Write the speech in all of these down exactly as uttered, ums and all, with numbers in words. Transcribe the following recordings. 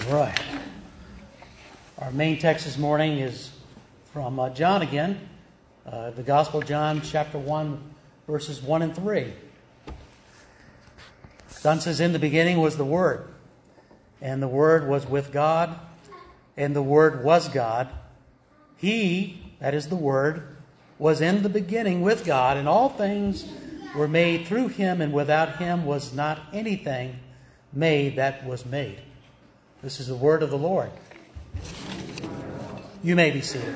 Right. Our main text this morning is from uh, John again, uh, the Gospel of John, chapter one, verses one and three. John says, "In the beginning was the Word, and the Word was with God, and the Word was God. He," that is the Word, "was in the beginning with God, and all things were made through Him, and without Him was not anything made that was made." This is the word of the Lord. You may be seated.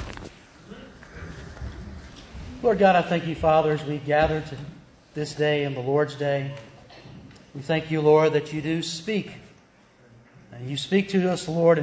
Lord God, I thank you, Father, as we gather to this day and the Lord's Day. We thank you, Lord, that you do speak. And you speak to us, Lord,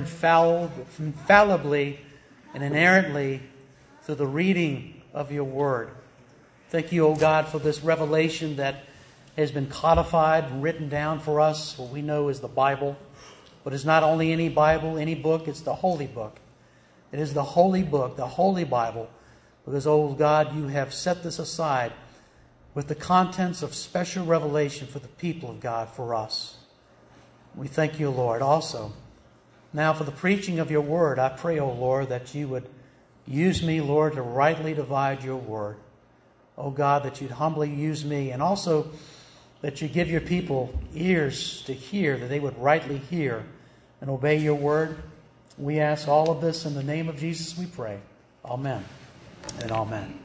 infallibly and inerrantly through the reading of your word. Thank you, O God, for this revelation that has been codified and written down for us, what we know is the Bible. But it's not only any Bible, any book, it's the Holy Book. It is the Holy Book, the Holy Bible, because, oh God, you have set this aside with the contents of special revelation for the people of God, for us. We thank you, Lord. Also, now for the preaching of your word, I pray, oh Lord, that you would use me, Lord, to rightly divide your word. Oh God, that you'd humbly use me, and also that you give your people ears to hear, that they would rightly hear and obey your word. We ask all of this in the name of Jesus, we pray. Amen and amen.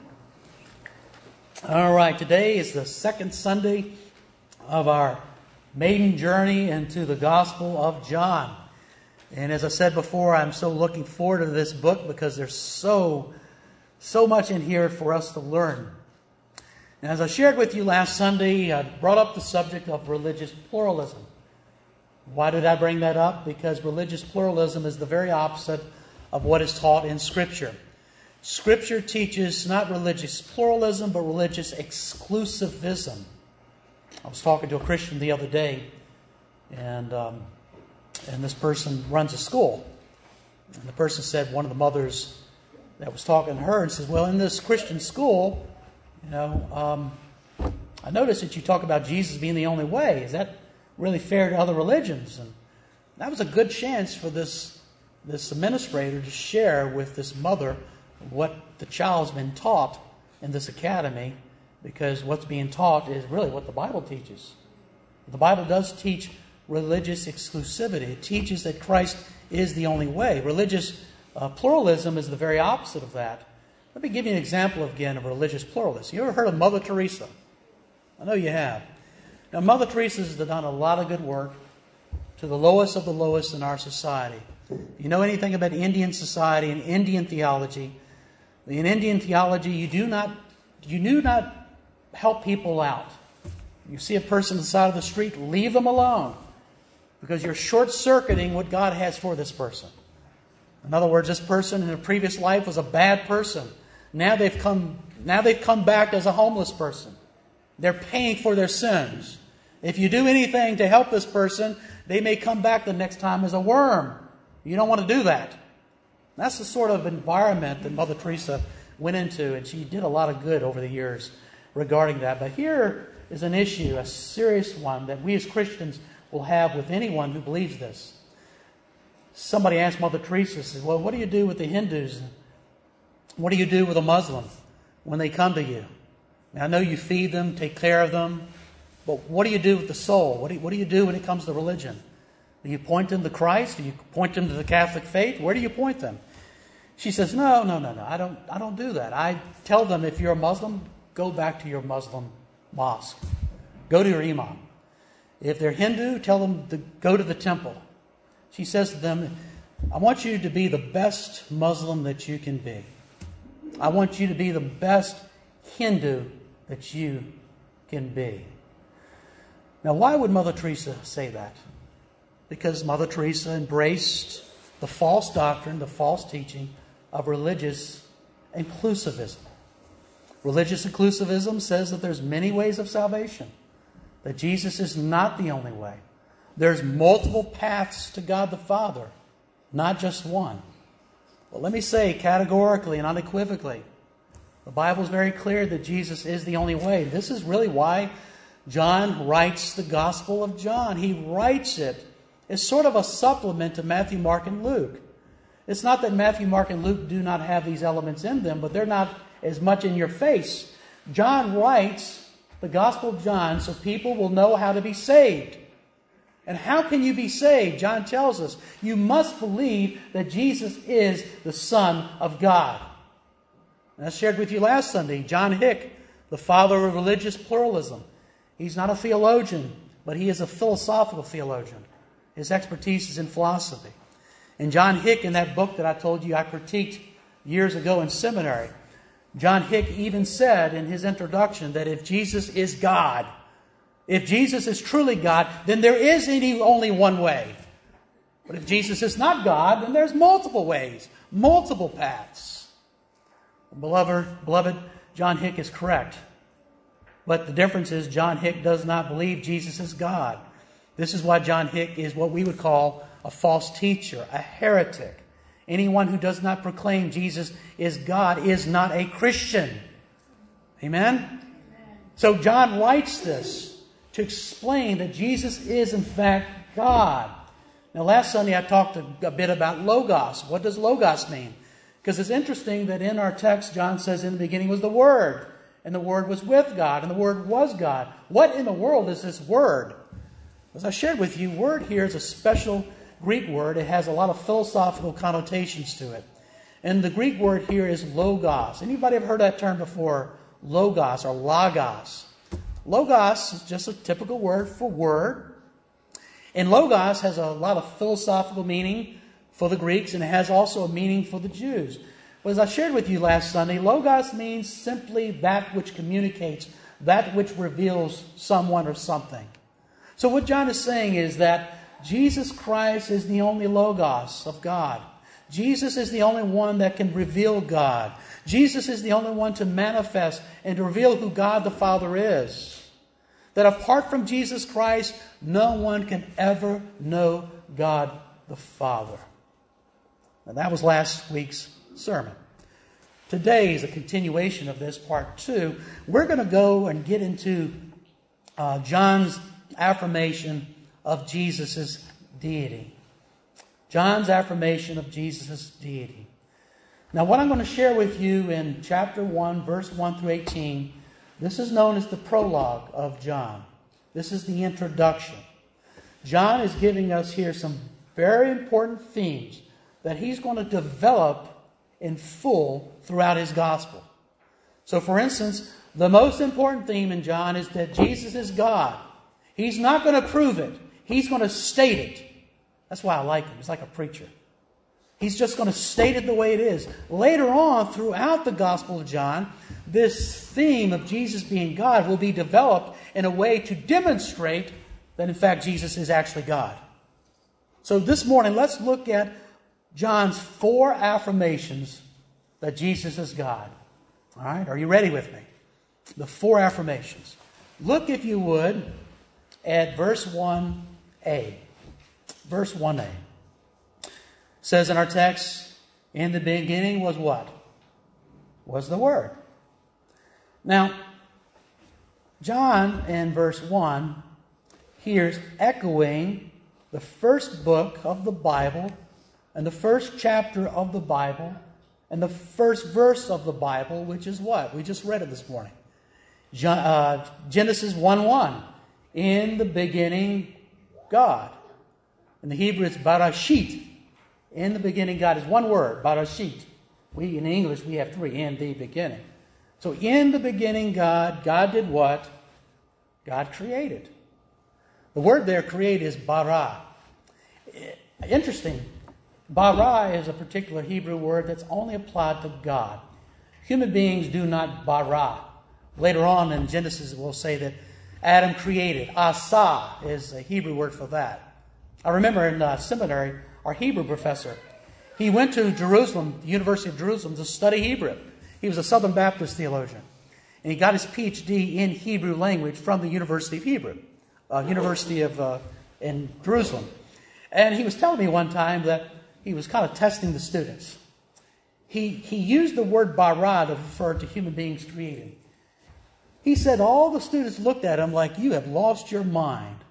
All right, today is the second Sunday of our maiden journey into the Gospel of John. And as I said before, I'm so looking forward to this book because there's so, so much in here for us to learn. And as I shared with you last Sunday, I brought up the subject of religious pluralism. Why did I bring that up? Because religious pluralism is the very opposite of what is taught in Scripture. Scripture teaches not religious pluralism, but religious exclusivism. I was talking to a Christian the other day, and um, and this person runs a school. And the person said, one of the mothers that was talking to her, and says, well, in this Christian school, you know, um, I noticed that you talk about Jesus being the only way. Is that really fair to other religions? And that was a good chance for this this administrator to share with this mother what the child's been taught in this academy, because what's being taught is really what the Bible teaches. The Bible does teach religious exclusivity. It teaches that Christ is the only way. Religious uh, pluralism is the very opposite of that. Let me give you an example again of religious pluralism. You ever heard of Mother Teresa? I know you have. Now, Mother Teresa has done a lot of good work to the lowest of the lowest in our society. If you know anything about Indian society and Indian theology, in Indian theology, you do not you do not help people out. You see a person on the side of the street, leave them alone, because you're short-circuiting what God has for this person. In other words, this person in a previous life was a bad person. Now they've come now they've come back as a homeless person. They're paying for their sins. If you do anything to help this person, they may come back the next time as a worm. You don't want to do that. That's the sort of environment that Mother Teresa went into, and she did a lot of good over the years regarding that. But here is an issue, a serious one, that we as Christians will have with anyone who believes this. Somebody asked Mother Teresa, says, well, what do you do with the Hindus? What do you do with a Muslim when they come to you? Now, I know you feed them, take care of them, but what do you do with the soul? What do you, what do you do when it comes to religion? Do you point them to Christ? Do you point them to the Catholic faith? Where do you point them? She says, no, no, no, no. I don't, I don't do that. I tell them, if you're a Muslim, go back to your Muslim mosque. Go to your imam. If they're Hindu, tell them to go to the temple. She says to them, I want you to be the best Muslim that you can be. I want you to be the best Hindu that you can be. Now, why would Mother Teresa say that? Because Mother Teresa embraced the false doctrine, the false teaching of religious inclusivism. Religious inclusivism says that there's many ways of salvation, that Jesus is not the only way. There's multiple paths to God the Father, not just one. Well, let me say categorically and unequivocally, the Bible is very clear that Jesus is the only way. This is really why John writes the Gospel of John. He writes it is sort of a supplement to Matthew, Mark, and Luke. It's not that Matthew, Mark, and Luke do not have these elements in them, but they're not as much in your face. John writes the Gospel of John so people will know how to be saved. And how can you be saved? John tells us you must believe that Jesus is the Son of God. And I shared with you last Sunday, John Hick, the father of religious pluralism. He's not a theologian, but he is a philosophical theologian. His expertise is in philosophy. And John Hick, in that book that I told you I critiqued years ago in seminary, John Hick even said in his introduction that if Jesus is God, if Jesus is truly God, then there is any, only one way. But if Jesus is not God, then there's multiple ways, multiple paths. Beloved, beloved, John Hick is correct. But the difference is John Hick does not believe Jesus is God. This is why John Hick is what we would call a false teacher, a heretic. Anyone who does not proclaim Jesus is God is not a Christian. Amen? Amen. So John writes this to explain that Jesus is in fact God. Now last Sunday I talked a, a bit about Logos. What does Logos mean? Because it's interesting that in our text John says in the beginning was the Word. And the Word was with God. And the Word was God. What in the world is this Word? As I shared with you, word here is a special Greek word. It has a lot of philosophical connotations to it. And the Greek word here is logos. Anybody ever heard that term before? Logos or logos. Logos is just a typical word for word. And logos has a lot of philosophical meaning for the Greeks, and it has also a meaning for the Jews. But as I shared with you last Sunday, logos means simply that which communicates, that which reveals someone or something. So what John is saying is that Jesus Christ is the only logos of God. Jesus is the only one that can reveal God. Jesus is the only one to manifest and to reveal who God the Father is. That apart from Jesus Christ, no one can ever know God the Father. And that was last week's sermon. Today is a continuation of this, part two. We're going to go and get into uh, John's affirmation of Jesus' deity. John's affirmation of Jesus' deity. Now, what I'm going to share with you in chapter one, verse one through eighteen, this is known as the prologue of John. This is the introduction. John is giving us here some very important themes that he's going to develop in full throughout his gospel. So, for instance, the most important theme in John is that Jesus is God. He's not going to prove it. He's going to state it. That's why I like him. He's like a preacher. He's just going to state it the way it is. Later on, throughout the Gospel of John, this theme of Jesus being God will be developed in a way to demonstrate that, in fact, Jesus is actually God. So this morning, let's look at John's four affirmations that Jesus is God. All right? Are you ready with me? The four affirmations. Look, if you would, at verse one a. Verse one a. It says in our text, in the beginning was what? Was the Word. Now, John in verse one here's echoing the first book of the Bible and the first chapter of the Bible and the first verse of the Bible, which is what? We just read it this morning. Genesis one one. In the beginning, God. In the Hebrew, it's Barashit. In the beginning, God is one word, Barashit. We, in English, we have three, in the beginning. So in the beginning, God, God did what? God created. The word there, create, is bara. Interesting. Bara is a particular Hebrew word that's only applied to God. Human beings do not bara. Later on in Genesis, we'll say that Adam created. Asa is a Hebrew word for that. I remember in uh, seminary, our Hebrew professor, he went to Jerusalem, the University of Jerusalem, to study Hebrew. He was a Southern Baptist theologian. And he got his P H D in Hebrew language from the University of Hebrew, uh, University of uh, in Jerusalem. And he was telling me one time that he was kind of testing the students. He, he used the word bara to refer to human beings created. He said all the students looked at him like, you have lost your mind.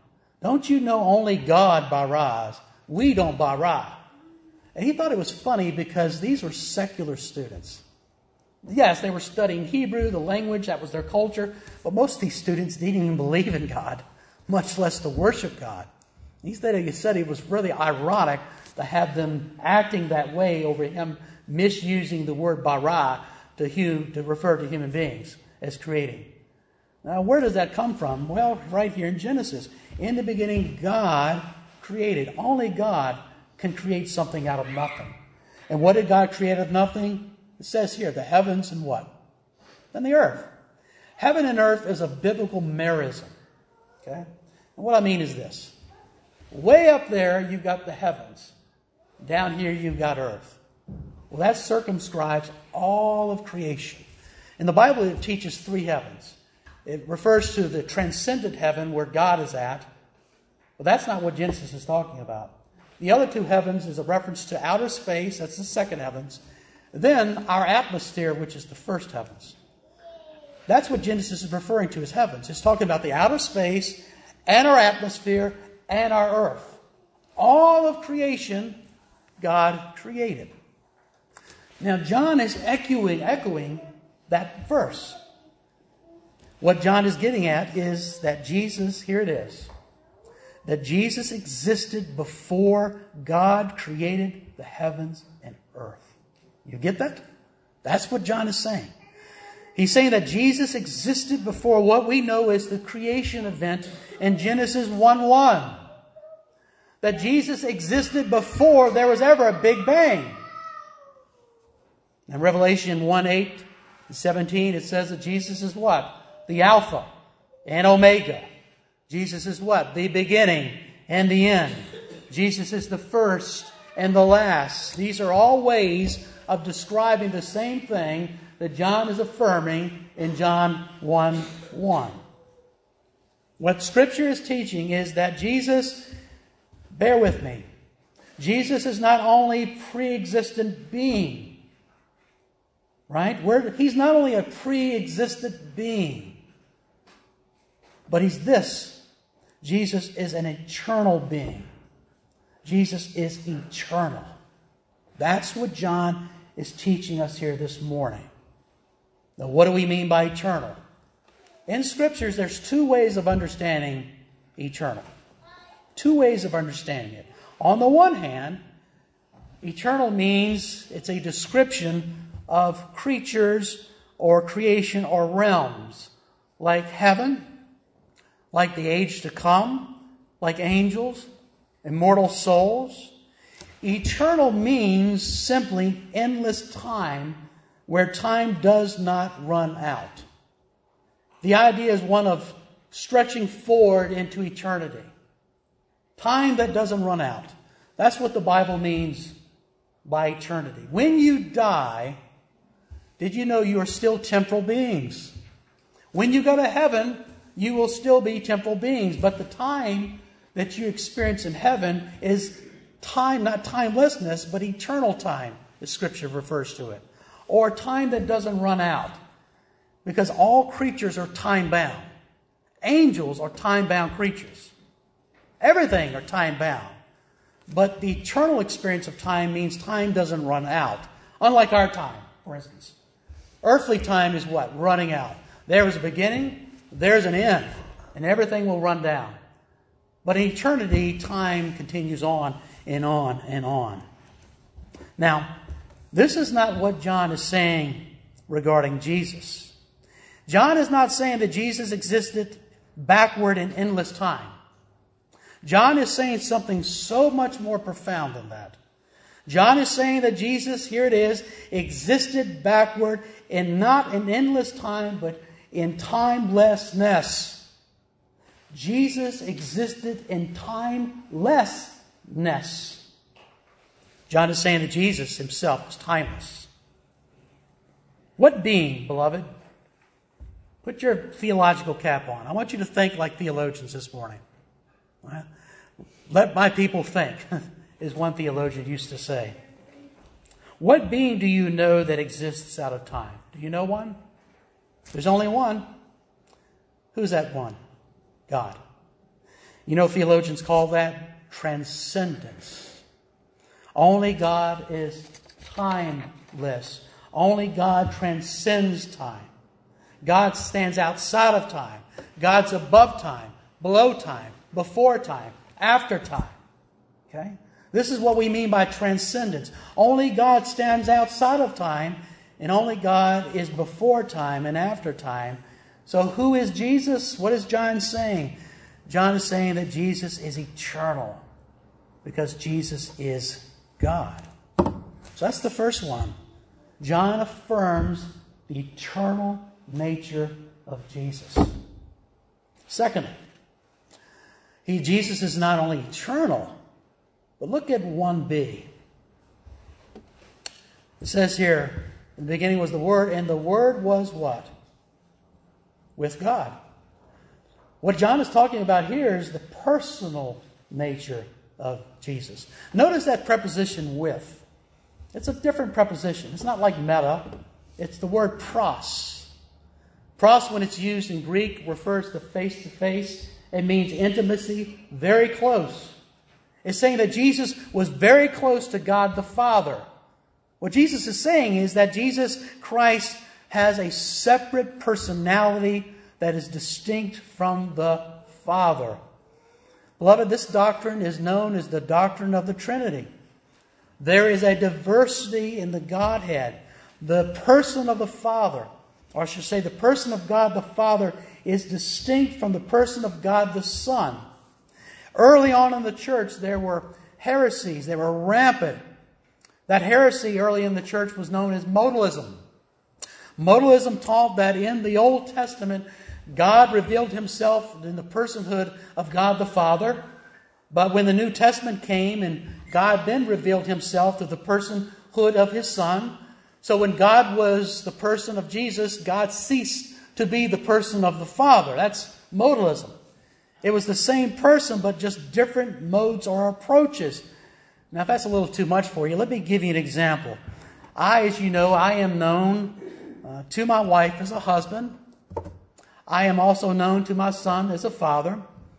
Don't you know only God baras? We don't bara. And he thought it was funny because these were secular students. Yes, they were studying Hebrew, the language, that was their culture. But most of these students didn't even believe in God, much less to worship God. He said, he said it was really ironic to have them acting that way over him misusing the word bara to, hu- to refer to human beings as creating. Now, where does that come from? Well, right here in Genesis. In the beginning, God created. Only God can create something out of nothing. And what did God create out of nothing? It says here, the heavens and what? And the earth. Heaven and earth is a biblical merism. Okay? And what I mean is this. Way up there, you've got the heavens. Down here, you've got earth. Well, that circumscribes all of creation. In the Bible, it teaches three heavens. It refers to the transcendent heaven where God is at. But that's not what Genesis is talking about. The other two heavens is a reference to outer space. That's the second heavens. Then our atmosphere, which is the first heavens. That's what Genesis is referring to as heavens. It's talking about the outer space and our atmosphere and our earth. All of creation, God created. Now, John is echoing, echoing that verse. What John is getting at is that Jesus, here it is, that Jesus existed before God created the heavens and earth. You get that? That's what John is saying. He's saying that Jesus existed before what we know as the creation event in Genesis one one. That Jesus existed before there was ever a Big Bang. In Revelation one eight and seventeen, it says that Jesus is what? The Alpha and Omega. Jesus is what? The beginning and the end. Jesus is the first and the last. These are all ways of describing the same thing that John is affirming in John one one. What Scripture is teaching is that Jesus, bear with me, Jesus is not only pre-existent being, right? We're, he's not only a pre-existent being, but he's this. Jesus is an eternal being. Jesus is eternal. That's what John is teaching us here this morning. Now, what do we mean by eternal? In Scriptures, there's two ways of understanding eternal. Two ways of understanding it. On the one hand, eternal means it's a description of creatures or creation or realms, like heaven, like the age to come, like angels, immortal souls. Eternal means simply endless time, where time does not run out. The idea is one of stretching forward into eternity. Time that doesn't run out. That's what the Bible means by eternity. When you die, did you know you are still temporal beings? When you go to heaven, you will still be temporal beings. But the time that you experience in heaven is time, not timelessness, but eternal time, as Scripture refers to it. Or time that doesn't run out. Because all creatures are time-bound. Angels are time-bound creatures. Everything are time-bound. But the eternal experience of time means time doesn't run out. Unlike our time, for instance. Earthly time is what? Running out. There is a beginning, there's an end, and everything will run down. But in eternity, time continues on and on and on. Now, this is not what John is saying regarding Jesus. John is not saying that Jesus existed backward in endless time. John is saying something so much more profound than that. John is saying that Jesus, here it is, existed backward in not in endless time, but in timelessness. Jesus existed in timelessness. John is saying that Jesus himself was timeless. What being, beloved? Put your theological cap on. I want you to think like theologians this morning. Let my people think, as one theologian used to say. What being do you know that exists out of time? Do you know one? There's only one. Who's that one? God. You know, theologians call that transcendence. Only God is timeless. Only God transcends time. God stands outside of time. God's above time, below time, before time, after time. Okay? This is what we mean by transcendence. Only God stands outside of time, and only God is before time and after time. So who is Jesus? What is John saying? John is saying that Jesus is eternal because Jesus is God. So that's the first one. John affirms the eternal nature of Jesus. Secondly, he, Jesus is not only eternal, but look at one b. It says here, in the beginning was the Word, and the Word was what? With God. What John is talking about here is the personal nature of Jesus. Notice that preposition with. It's a different preposition. It's not like meta. It's the word pros. Pros, when it's used in Greek, refers to face-to-face. It means intimacy, very close. It's saying that Jesus was very close to God the Father. What Jesus is saying is that Jesus Christ has a separate personality that is distinct from the Father. Beloved, this doctrine is known as the doctrine of the Trinity. There is a diversity in the Godhead. The person of the Father, or I should say the person of God the Father, is distinct from the person of God the Son. Early on in the church, there were heresies. They were rampant. That heresy early in the church was known as modalism. Modalism taught that in the Old Testament, God revealed himself in the personhood of God the Father. But when the New Testament came, and God then revealed himself to the personhood of his Son. So when God was the person of Jesus, God ceased to be the person of the Father. That's modalism. It was the same person, but just different modes or approaches. Now, if that's a little too much for you, let me give you an example. I, as you know, I am known uh, to my wife as a husband. I am also known to my son as a father.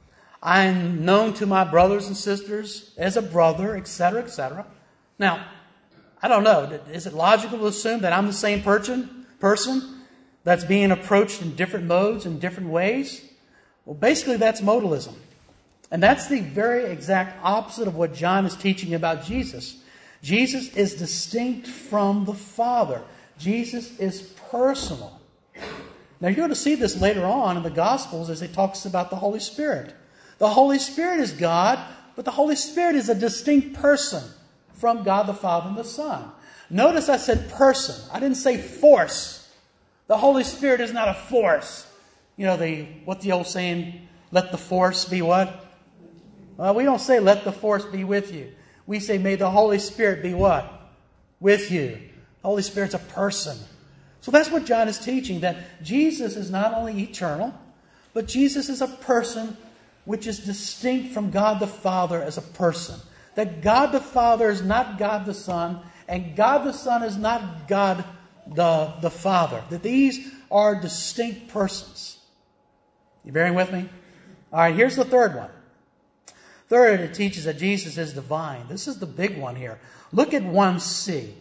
I am known to my brothers and sisters as a brother, et cetera, et cetera. Now, I don't know. Is it logical to assume that I'm the same person, person that's being approached in different modes and different ways? Well, basically, that's modalism. And that's the very exact opposite of what John is teaching about Jesus. Jesus is distinct from the Father. Jesus is personal. Now, you're going to see this later on in the Gospels as it talks about the Holy Spirit. The Holy Spirit is God, but the Holy Spirit is a distinct person from God the Father and the Son. Notice I said person. I didn't say force. The Holy Spirit is not a force. You know, the what the old saying, let the force be what? Well, we don't say let the force be with you. We say may the Holy Spirit be what? With you. The Holy Spirit's a person. So that's what John is teaching, that Jesus is not only eternal, but Jesus is a person which is distinct from God the Father as a person. That God the Father is not God the Son, and God the Son is not God the, the Father. That these are distinct persons. You bearing with me? All right, here's the third one. Third, it teaches that Jesus is divine. This is the big one here. Look at one c.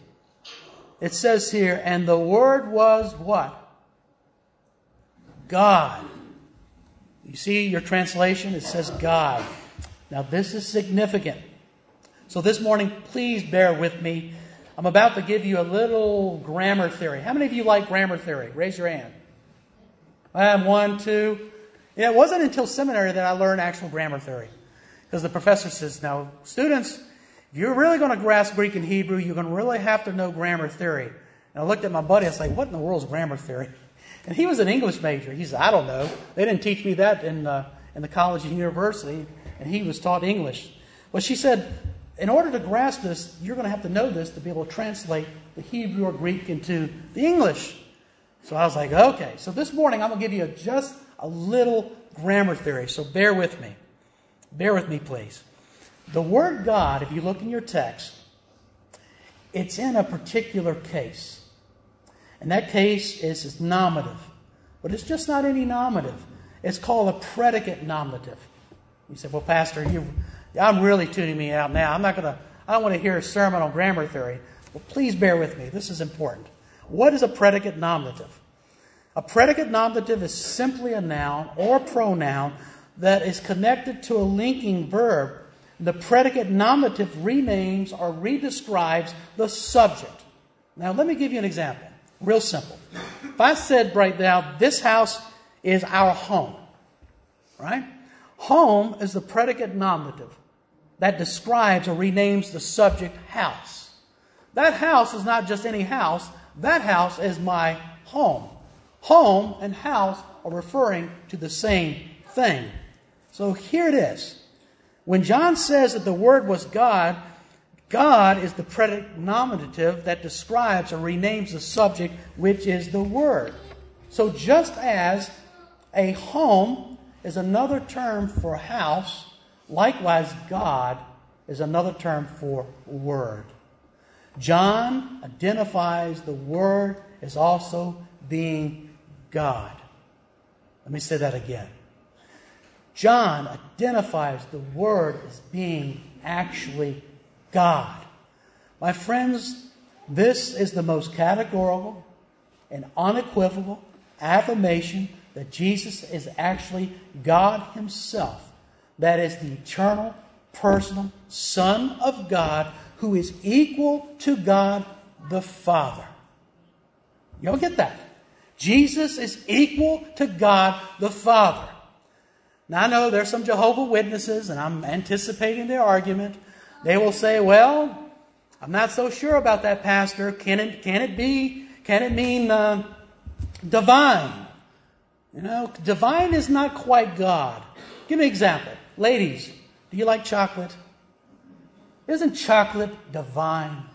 It says here, and the Word was what? God. You see your translation? It says God. Now this is significant. So this morning, please bear with me. I'm about to give you a little grammar theory. How many of you like grammar theory? Raise your hand. I have one, two. Yeah, it wasn't until seminary that I learned actual grammar theory. Because the professor says, now, students, if you're really going to grasp Greek and Hebrew, you're going to really have to know grammar theory. And I looked at my buddy, I was like, what in the world is grammar theory? And he was an English major. He said, I don't know. They didn't teach me that in, uh, in the college and university. And he was taught English. Well, she said, in order to grasp this, you're going to have to know this to be able to translate the Hebrew or Greek into the English. So I was like, okay. So this morning, I'm going to give you just a little grammar theory. So bear with me. Bear with me, please. The word God, if you look in your text, it's in a particular case. And that case is, is nominative. But it's just not any nominative. It's called a predicate nominative. You say, well, Pastor, you, I'm really tuning me out now. I'm not going to, I don't want to hear a sermon on grammar theory. Well, please bear with me. This is important. What is a predicate nominative? A predicate nominative is simply a noun or pronoun that is connected to a linking verb. The predicate nominative renames or redescribes the subject. Now, let me give you an example. Real simple. If I said right now, this house is our home, right? Home is the predicate nominative that describes or renames the subject house. That house is not just any house. That house is my home. Home and house are referring to the same thing. So here it is. When John says that the Word was God, God is the predicate nominative that describes or renames the subject, which is the Word. So just as a home is another term for house, likewise God is another term for Word. John identifies the Word as also being God. Let me say that again. John identifies the Word as being actually God. My friends, this is the most categorical and unequivocal affirmation that Jesus is actually God Himself. That is the eternal, personal Son of God who is equal to God the Father. You'll get that. Jesus is equal to God the Father. Now I know there's some Jehovah's Witnesses, and I'm anticipating their argument. They will say, well, I'm not so sure about that, Pastor. Can it, can it be, can it mean uh, divine? You know, divine is not quite God. Give me an example. Ladies, do you like chocolate? Isn't chocolate divine?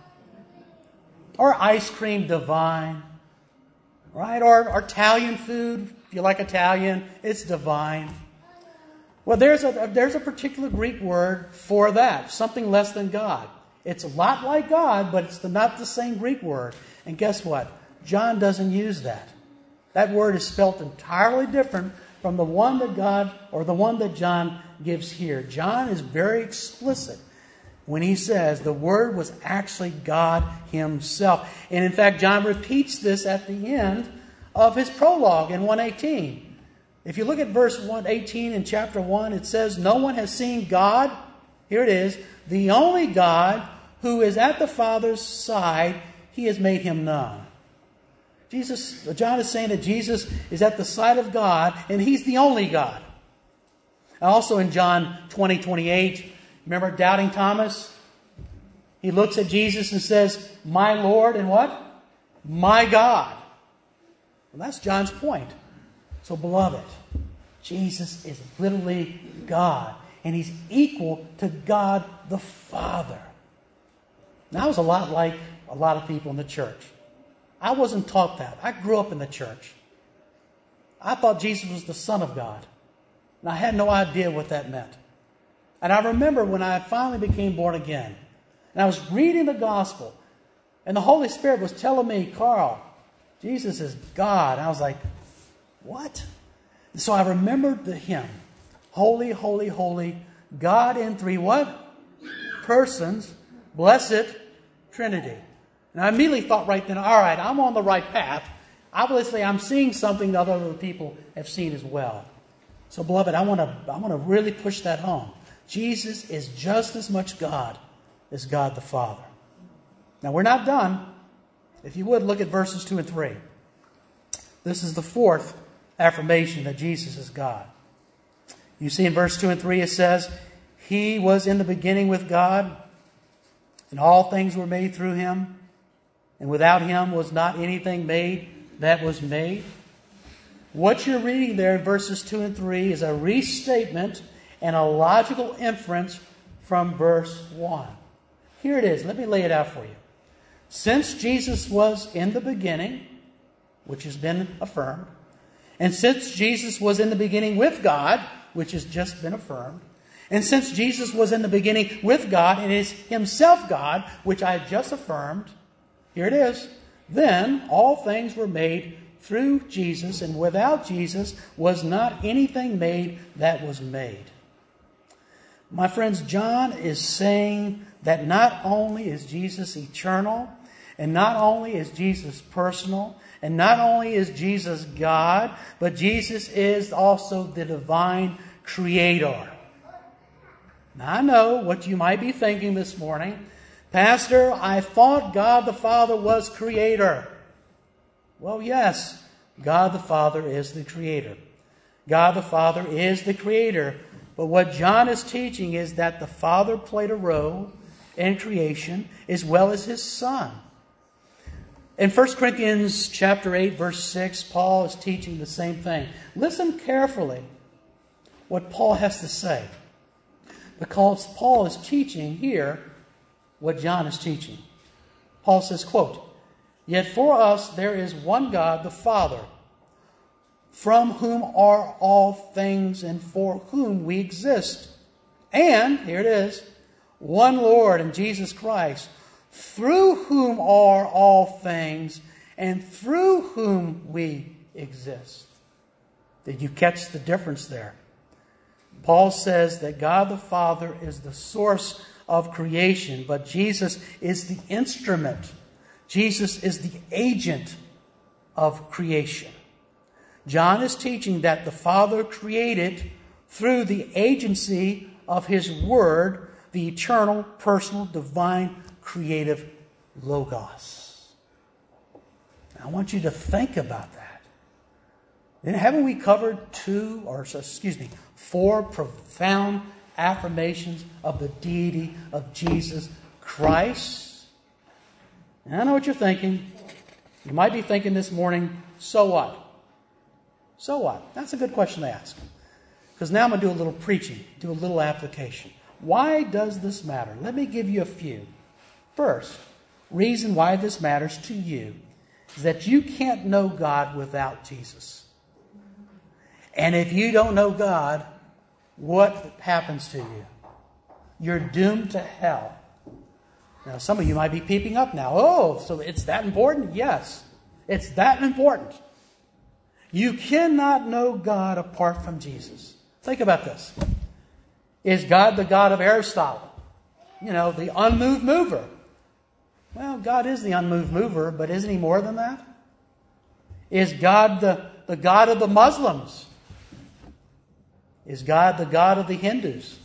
Or ice cream divine? Right? Or, or Italian food, if you like Italian, it's divine. Well, there's a, there's a particular Greek word for that, something less than God. It's a lot like God, but it's the, not the same Greek word. And guess what? John doesn't use that. That word is spelt entirely different from the one that God, or the one that John gives here. John is very explicit when he says the Word was actually God Himself. And in fact, John repeats this at the end of his prologue in one eighteen. If you look at verse one eighteen in chapter one, it says, no one has seen God. Here it is. The only God who is at the Father's side, He has made Him known. Jesus, John is saying that Jesus is at the side of God, and He's the only God. Also in John twenty twenty-eight, remember doubting Thomas? He looks at Jesus and says, my Lord and what? My God. Well, that's John's point. So, beloved, Jesus is literally God, and He's equal to God the Father. Now, I was a lot like a lot of people in the church. I wasn't taught that. I grew up in the church. I thought Jesus was the Son of God, and I had no idea what that meant. And I remember when I finally became born again, and I was reading the gospel, and the Holy Spirit was telling me, Carl, Jesus is God. And I was like, what? And so I remembered the hymn, Holy, Holy, Holy, God in three what? Persons, blessed Trinity. And I immediately thought right then, all right, I'm on the right path. Obviously, I'm seeing something that other people have seen as well. So, beloved, I want to I want to really push that home. Jesus is just as much God as God the Father. Now, we're not done. If you would, look at verses two and three. This is the fourth affirmation that Jesus is God. You see in verse two and three it says, He was in the beginning with God, and all things were made through Him, and without Him was not anything made that was made. What you're reading there in verses two and three is a restatement and a logical inference from verse one. Here it is. Let me lay it out for you. Since Jesus was in the beginning, which has been affirmed, and since Jesus was in the beginning with God, which has just been affirmed, and since Jesus was in the beginning with God and is Himself God, which I just affirmed, here it is, then all things were made through Jesus, and without Jesus was not anything made that was made. My friends, John is saying that not only is Jesus eternal, and not only is Jesus personal, and not only is Jesus God, but Jesus is also the divine creator. Now, I know what you might be thinking this morning. Pastor, I thought God the Father was creator. Well, yes, God the Father is the creator. God the Father is the creator. But what John is teaching is that the Father played a role in creation as well as His Son. In First Corinthians chapter eight, verse six, Paul is teaching the same thing. Listen carefully what Paul has to say, because Paul is teaching here what John is teaching. Paul says, quote, "Yet for us there is one God, the Father, from whom are all things and for whom we exist. And," here it is, "one Lord and Jesus Christ, through whom are all things and through whom we exist." Did you catch the difference there? Paul says that God the Father is the source of creation, but Jesus is the instrument. Jesus is the agent of creation. John is teaching that the Father created through the agency of His Word, the eternal, personal, divine, creative Logos. I want you to think about that. And haven't we covered two, or excuse me, four profound affirmations of the deity of Jesus Christ? And I know what you're thinking. You might be thinking this morning, so what? So what? That's a good question to ask. Because now I'm going to do a little preaching, do a little application. Why does this matter? Let me give you a few. First, reason why this matters to you is that you can't know God without Jesus. And if you don't know God, what happens to you? You're doomed to hell. Now, some of you might be peeping up now. Oh, so it's that important? Yes, it's that important. You cannot know God apart from Jesus. Think about this. Is God the God of Aristotle? You know, the unmoved mover. Well, God is the unmoved mover, but isn't He more than that? Is God the, the God of the Muslims? Is God the God of the Hindus?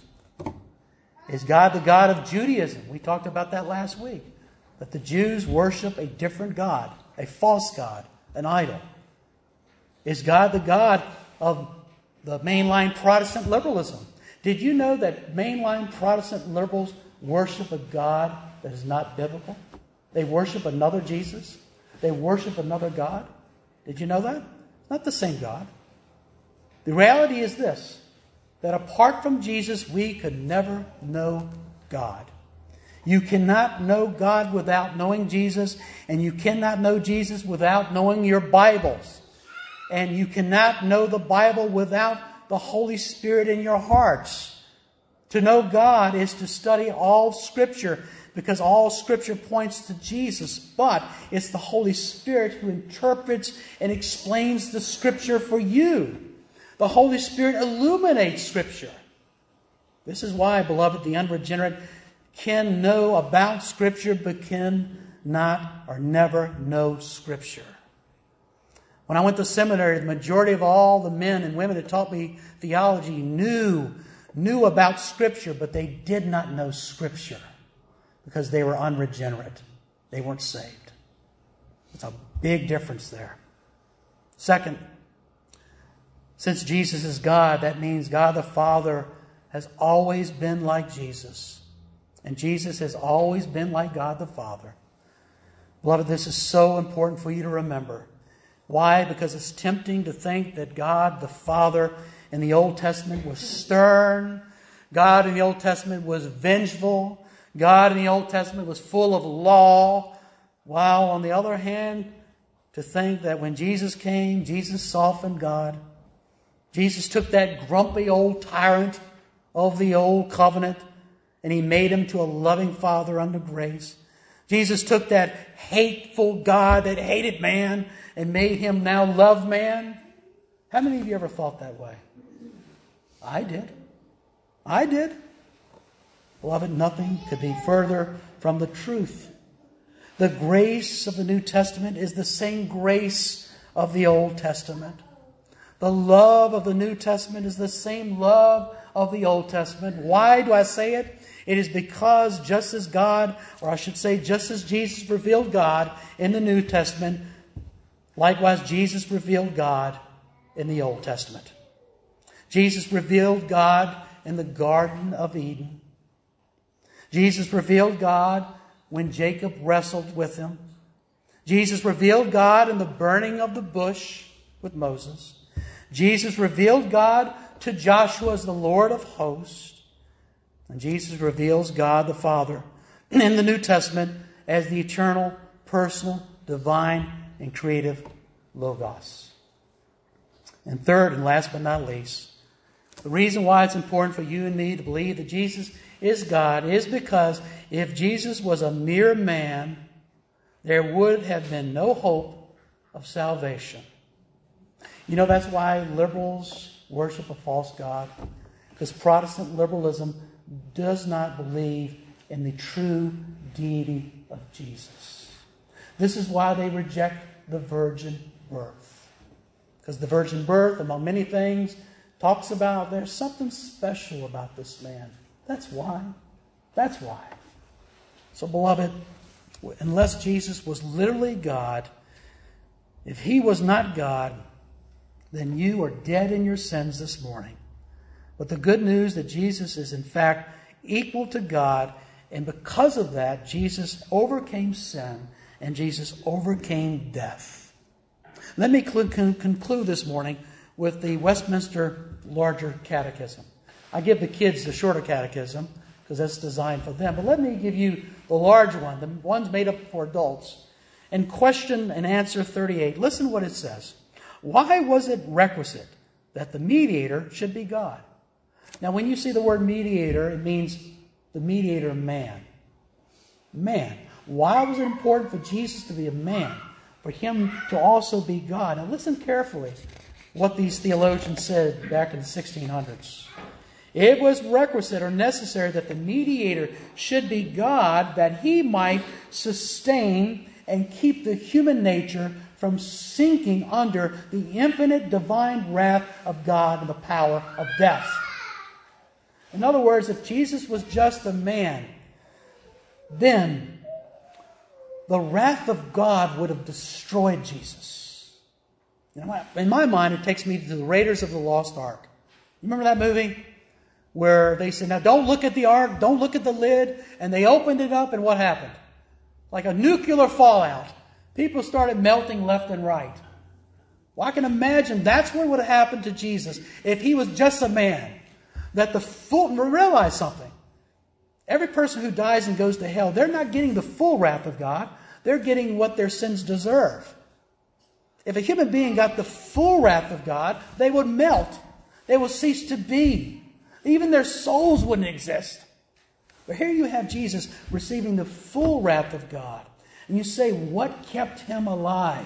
Is God the God of Judaism? We talked about that last week. That the Jews worship a different God, a false God, an idol. Is God the God of the mainline Protestant liberalism? Did you know that mainline Protestant liberals worship a God that is not biblical? They worship another Jesus. They worship another God. Did you know that? It's not the same God. The reality is this, that apart from Jesus, we could never know God. You cannot know God without knowing Jesus, and you cannot know Jesus without knowing your Bibles. And you cannot know the Bible without the Holy Spirit in your hearts. To know God is to study all Scripture, because all Scripture points to Jesus. But it's the Holy Spirit who interprets and explains the Scripture for you. The Holy Spirit illuminates Scripture. This is why, beloved, the unregenerate can know about Scripture, but can not or never know Scripture. When I went to seminary, the majority of all the men and women that taught me theology knew, knew about Scripture, but they did not know Scripture because they were unregenerate. They weren't saved. It's a big difference there. Second, since Jesus is God, that means God the Father has always been like Jesus. And Jesus has always been like God the Father. Beloved, this is so important for you to remember. Why? Because it's tempting to think that God the Father in the Old Testament was stern. God in the Old Testament was vengeful. God in the Old Testament was full of law. While on the other hand, to think that when Jesus came, Jesus softened God. Jesus took that grumpy old tyrant of the old covenant and He made him to a loving Father under grace. Jesus took that hateful God that hated man and made him now love man. How many of you ever thought that way? I did. I did. Beloved, nothing could be further from the truth. The grace of the New Testament is the same grace of the Old Testament. The love of the New Testament is the same love of the Old Testament. Why do I say it? It is because just as God, or I should say just as Jesus revealed God in the New Testament, likewise Jesus revealed God in the Old Testament. Jesus revealed God in the Garden of Eden. Jesus revealed God when Jacob wrestled with him. Jesus revealed God in the burning of the bush with Moses. Jesus revealed God to Joshua as the Lord of hosts. And Jesus reveals God the Father in the New Testament as the eternal, personal, divine, and creative Logos. And third and last but not least, the reason why it's important for you and me to believe that Jesus is God is because if Jesus was a mere man, there would have been no hope of salvation. You know, that's why liberals worship a false god. Because Protestant liberalism does not believe in the true deity of Jesus. This is why they reject the virgin birth. Because the virgin birth, among many things, talks about there's something special about this man. That's why. That's why. So, beloved, unless Jesus was literally God, if he was not God, then you are dead in your sins this morning. But the good news that Jesus is in fact equal to God, and because of that, Jesus overcame sin and Jesus overcame death. Let me conclude this morning with the Westminster Larger Catechism. I give the kids the shorter catechism because that's designed for them. But let me give you the large one, the one's made up for adults. In question and answer thirty-eight, listen what it says. Why was it requisite that the mediator should be God? Now, when you see the word mediator, it means the mediator man. Man. Why was it important for Jesus to be a man? For him to also be God? Now, listen carefully what these theologians said back in the sixteen hundreds. It was requisite or necessary that the mediator should be God, that he might sustain and keep the human nature from sinking under the infinite divine wrath of God and the power of death. In other words, if Jesus was just a man, then the wrath of God would have destroyed Jesus. In my mind, it takes me to the Raiders of the Lost Ark. You remember that movie? Where they said, now don't look at the ark, don't look at the lid. And they opened it up, and what happened? Like a nuclear fallout. People started melting left and right. Well, I can imagine that's what would have happened to Jesus if he was just a man. That the full, realize something. Every person who dies and goes to hell, they're not getting the full wrath of God. They're getting what their sins deserve. If a human being got the full wrath of God, they would melt. They would cease to be. Even their souls wouldn't exist. But here you have Jesus receiving the full wrath of God. And you say, what kept him alive?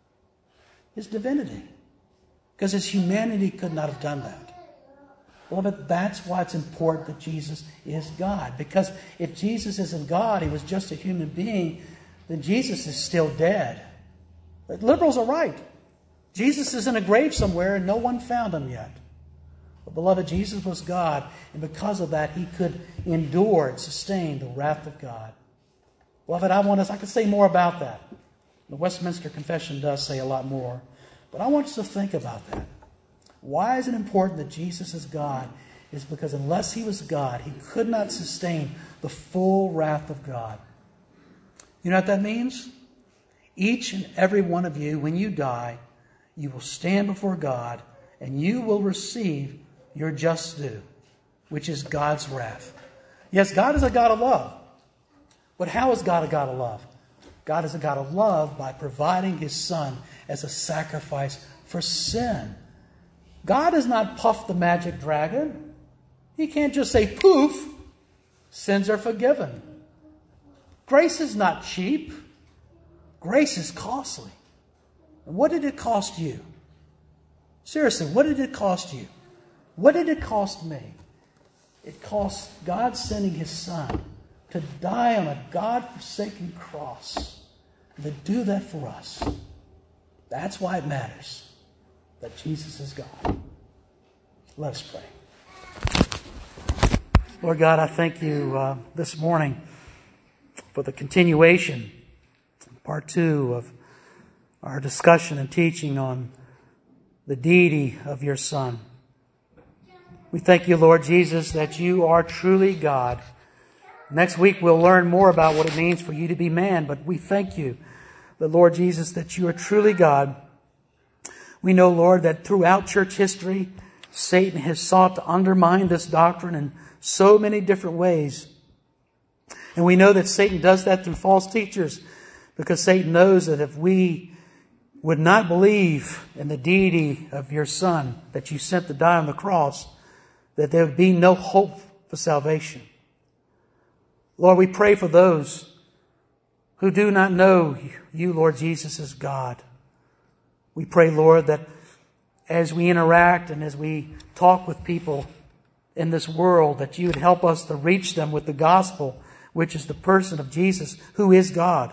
His divinity. Because his humanity could not have done that. Well, but that's why it's important that Jesus is God. Because if Jesus isn't God, he was just a human being, then Jesus is still dead. But liberals are right. Jesus is in a grave somewhere and no one found him yet. But beloved, Jesus was God, and because of that, he could endure and sustain the wrath of God. Beloved, I want us, I could say more about that. The Westminster Confession does say a lot more. But I want us to think about that. Why is it important that Jesus is God? It's because unless he was God, he could not sustain the full wrath of God. You know what that means? Each and every one of you, when you die, you will stand before God and you will receive your just due, which is God's wrath. Yes, God is a God of love. But how is God a God of love? God is a God of love by providing his Son as a sacrifice for sin. God has not puffed the magic dragon. He can't just say, poof, sins are forgiven. Grace is not cheap. Grace is costly. And what did it cost you? Seriously, what did it cost you? What did it cost me? It cost God sending His Son to die on a God-forsaken cross and to do that for us. That's why it matters that Jesus is God. Let us pray. Lord God, I thank you uh, this morning for the continuation, part two of our discussion and teaching on the deity of your Son. We thank you, Lord Jesus, that you are truly God. Next week we'll learn more about what it means for you to be man, but we thank you, the Lord Jesus, that you are truly God. We know, Lord, that throughout church history, Satan has sought to undermine this doctrine in so many different ways. And we know that Satan does that through false teachers, because Satan knows that if we would not believe in the deity of your Son that you sent to die on the cross, that there would be no hope for salvation. Lord, we pray for those who do not know you, Lord Jesus, as God. We pray, Lord, that as we interact and as we talk with people in this world, that you would help us to reach them with the gospel, which is the person of Jesus, who is God.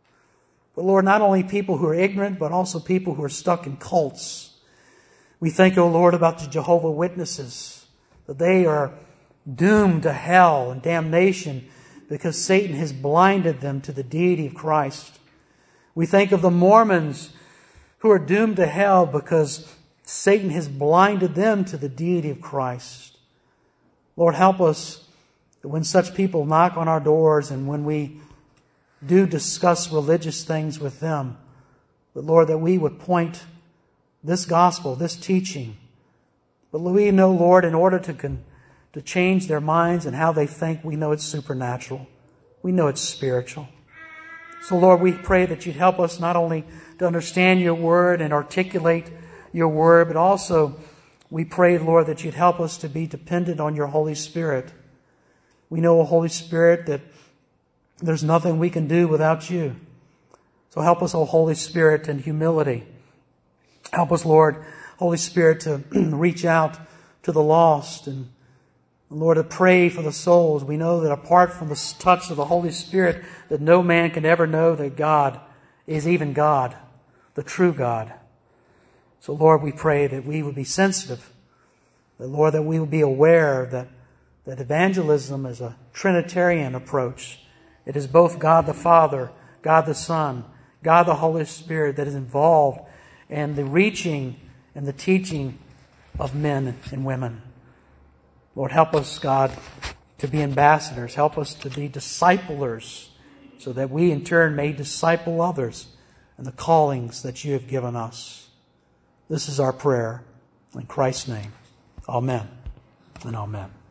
But Lord, not only people who are ignorant, but also people who are stuck in cults. We think, O Lord, about the Jehovah's Witnesses, that they are doomed to hell and damnation because Satan has blinded them to the deity of Christ. We think of the Mormons who are doomed to hell because Satan has blinded them to the deity of Christ. Lord, help us that when such people knock on our doors and when we do discuss religious things with them, but Lord, that we would point this gospel, this teaching. But we know, Lord, in order to con- to change their minds and how they think, we know it's supernatural. We know it's spiritual. So Lord, we pray that you'd help us not only to understand your word and articulate your word, but also we pray, Lord, that you'd help us to be dependent on your Holy Spirit. We know, Holy Spirit, that there's nothing we can do without you. So help us, O Holy Spirit, in humility. Help us, Lord, Holy Spirit, to reach out to the lost and, Lord, to pray for the souls. We know that apart from the touch of the Holy Spirit, that no man can ever know that God is even God, the true God. So, Lord, we pray that we would be sensitive, that, Lord, that we would be aware that, that evangelism is a Trinitarian approach. It is both God the Father, God the Son, God the Holy Spirit that is involved in the reaching and the teaching of men and women. Lord, help us, God, to be ambassadors. Help us to be disciplers so that we in turn may disciple others in the callings that you have given us. This is our prayer. In Christ's name, amen and amen.